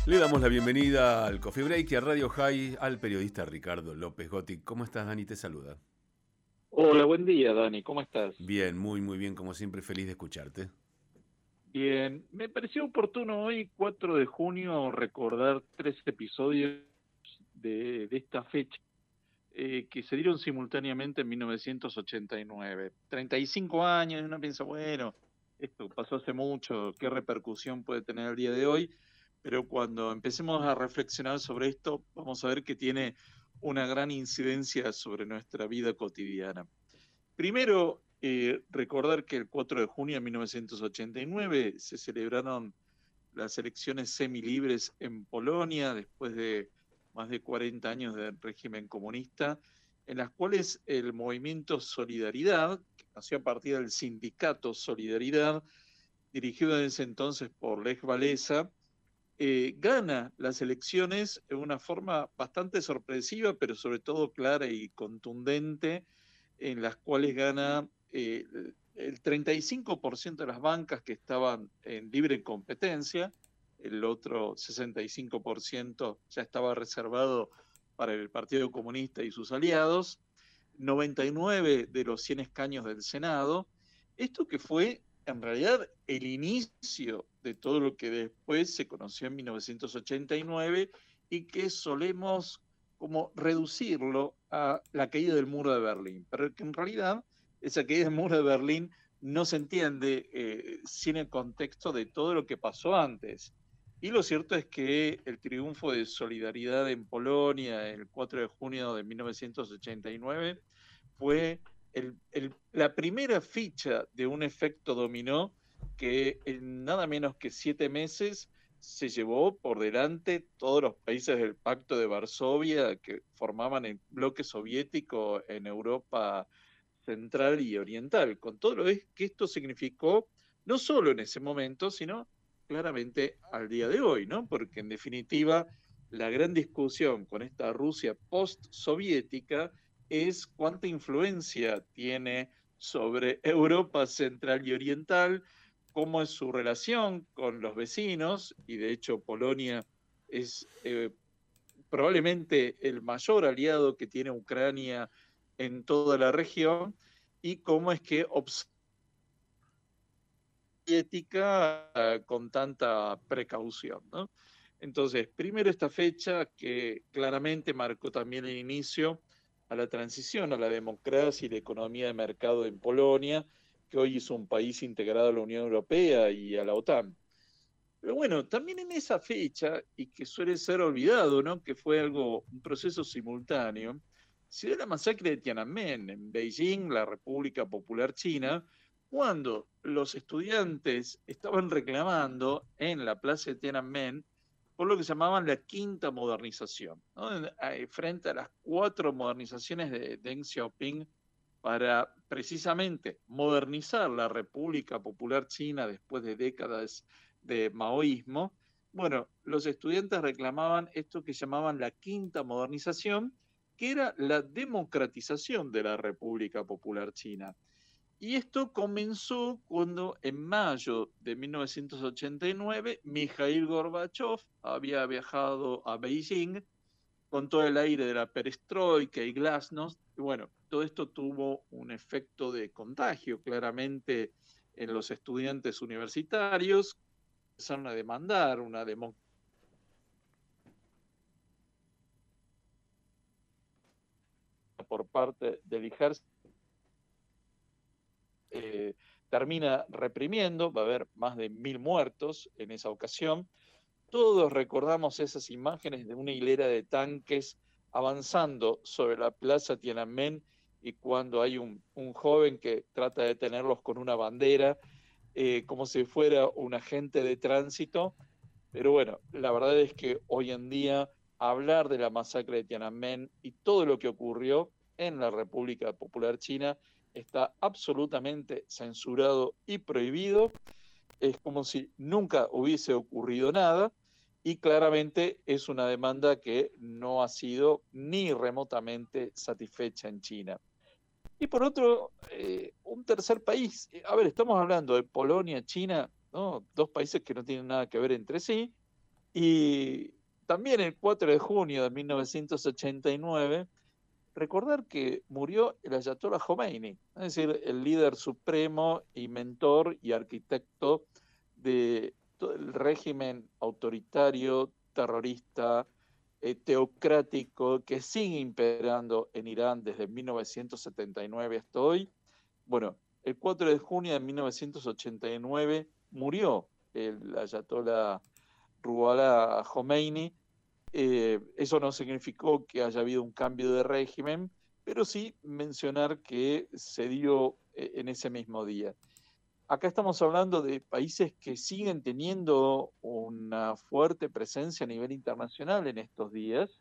Le damos la bienvenida al Coffee Break y a Radio High al periodista Ricardo López Gotti. ¿Cómo estás, Dani? Te saluda. Hola, buen día, Dani. ¿Cómo estás? Bien, muy bien, como siempre, feliz de escucharte. Bien, me pareció oportuno hoy, 4 de junio, recordar 3 episodios de esta fecha que se dieron simultáneamente en 1989. 35 años, y uno piensa, bueno, esto pasó hace mucho, ¿qué repercusión puede tener el día de hoy? Pero cuando empecemos a reflexionar sobre esto, vamos a ver que tiene una gran incidencia sobre nuestra vida cotidiana. Primero, recordar que el 4 de junio de 1989 se celebraron las elecciones semilibres en Polonia después de más de 40 años del régimen comunista, en las cuales el movimiento Solidaridad, que nació a partir del sindicato Solidaridad, dirigido en ese entonces por Lech Walesa, gana las elecciones de una forma bastante sorpresiva, pero sobre todo clara y contundente, en las cuales gana el 35% de las bancas que estaban en libre competencia, el otro 65% ya estaba reservado para el Partido Comunista y sus aliados, 99 de los 100 escaños del Senado, esto que fue en realidad el inicio de todo lo que después se conoció en 1989 y que solemos como reducirlo a la caída del muro de Berlín, pero que en realidad esa caída del muro de Berlín no se entiende sin el contexto de todo lo que pasó antes. Y lo cierto es que el triunfo de Solidaridad en Polonia el 4 de junio de 1989 fue la primera ficha de un efecto dominó que en nada menos que 7 meses se llevó por delante todos los países del Pacto de Varsovia que formaban el bloque soviético en Europa central y oriental, con todo lo que esto significó, no solo en ese momento, sino claramente al día de hoy, ¿no? Porque en definitiva, la gran discusión con esta Rusia post-soviética es cuánta influencia tiene sobre Europa central y oriental, cómo es su relación con los vecinos, y de hecho Polonia es probablemente el mayor aliado que tiene Ucrania en toda la región, y cómo es que soviética con tanta precaución, ¿no? Entonces, primero esta fecha que claramente marcó también el inicio a la transición a la democracia y la economía de mercado en Polonia, que hoy es un país integrado a la Unión Europea y a la OTAN. Pero bueno, también en esa fecha, y que suele ser olvidado, ¿no? Que fue un proceso simultáneo, se dio la masacre de Tiananmen en Beijing, la República Popular China, cuando los estudiantes estaban reclamando en la plaza de Tiananmen por lo que llamaban la quinta modernización, ¿no? Frente a las 4 modernizaciones de Deng Xiaoping para precisamente modernizar la República Popular China después de décadas de maoísmo. Bueno, los estudiantes reclamaban esto que llamaban la quinta modernización, que era la democratización de la República Popular China. Y esto comenzó cuando en mayo de 1989 Mikhail Gorbachev había viajado a Beijing con todo el aire de la perestroika y glasnost. Y bueno, todo esto tuvo un efecto de contagio claramente en los estudiantes universitarios, empezaron a demandar una democracia por parte del ejército, eh, termina reprimiendo, va a haber más de 1000 muertos en esa ocasión. Todos recordamos esas imágenes de una hilera de tanques avanzando sobre la plaza Tiananmen y cuando hay un joven que trata de detenerlos con una bandera, como si fuera un agente de tránsito. Pero bueno, la verdad es que hoy en día hablar de la masacre de Tiananmen y todo lo que ocurrió en la República Popular China está absolutamente censurado y prohibido. Es como si nunca hubiese ocurrido nada y claramente es una demanda que no ha sido ni remotamente satisfecha en China. Y por otro, un tercer país, a ver, estamos hablando de Polonia, China, ¿no? Dos países que no tienen nada que ver entre sí, Y también el 4 de junio de 1989, recordar que murió el Ayatollah Khomeini, es decir, el líder supremo y mentor y arquitecto de todo el régimen autoritario, terrorista, teocrático que sigue imperando en Irán desde 1979 hasta hoy. Bueno, el 4 de junio de 1989 murió el Ayatollah Ruhollah Khomeini. Eso no significó que haya habido un cambio de régimen, pero sí mencionar que se dio en ese mismo día. Acá estamos hablando de países que siguen teniendo una fuerte presencia a nivel internacional en estos días.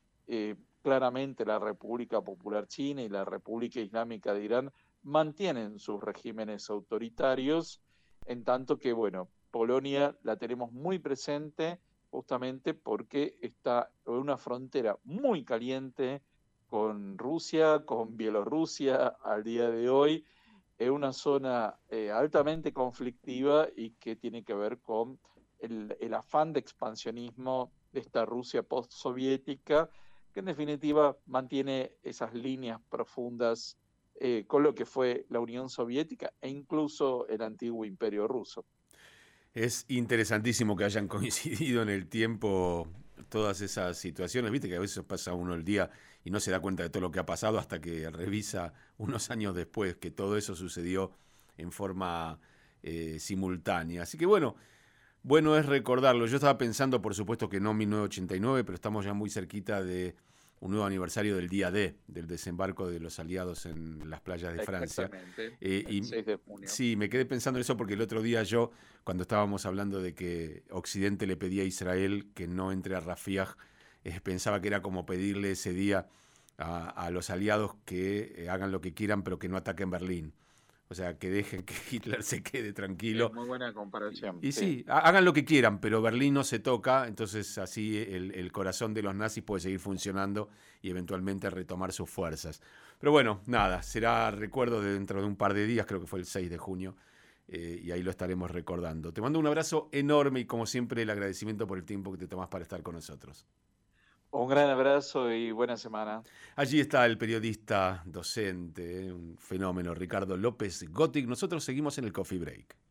Claramente la República Popular China y la República Islámica de Irán mantienen sus regímenes autoritarios, en tanto que, bueno, Polonia la tenemos muy presente justamente porque está en una frontera muy caliente con Rusia, con Bielorrusia al día de hoy, es una zona altamente conflictiva y que tiene que ver con el afán de expansionismo de esta Rusia postsoviética, que en definitiva mantiene esas líneas profundas con lo que fue la Unión Soviética e incluso el antiguo Imperio Ruso. Es interesantísimo que hayan coincidido en el tiempo todas esas situaciones. Viste que a veces pasa uno el día y no se da cuenta de todo lo que ha pasado hasta que revisa unos años después que todo eso sucedió en forma simultánea. Así que bueno es recordarlo. Yo estaba pensando, por supuesto que no 1989, pero estamos ya muy cerquita de un nuevo aniversario del día D, del desembarco de los aliados en las playas de Francia. Exactamente, el Y 6 de junio. sí, me quedé pensando en eso porque el otro día yo, cuando estábamos hablando de que Occidente le pedía a Israel que no entre a Rafiah, pensaba que era como pedirle ese día a los aliados que hagan lo que quieran, pero que no ataquen Berlín. O sea, que dejen que Hitler se quede tranquilo. Muy buena comparación, Y sí. sí, hagan lo que quieran, pero Berlín no se toca, entonces así el corazón de los nazis puede seguir funcionando y eventualmente retomar sus fuerzas. Pero bueno, nada, será recuerdo de dentro de un par de días, creo que fue el 6 de junio, y ahí lo estaremos recordando. Te mando un abrazo enorme y como siempre el agradecimiento por el tiempo que te tomas para estar con nosotros. Un gran abrazo y buena semana. Allí está el periodista docente, un fenómeno, Ricardo López Gottig. Nosotros seguimos en el Coffee Break.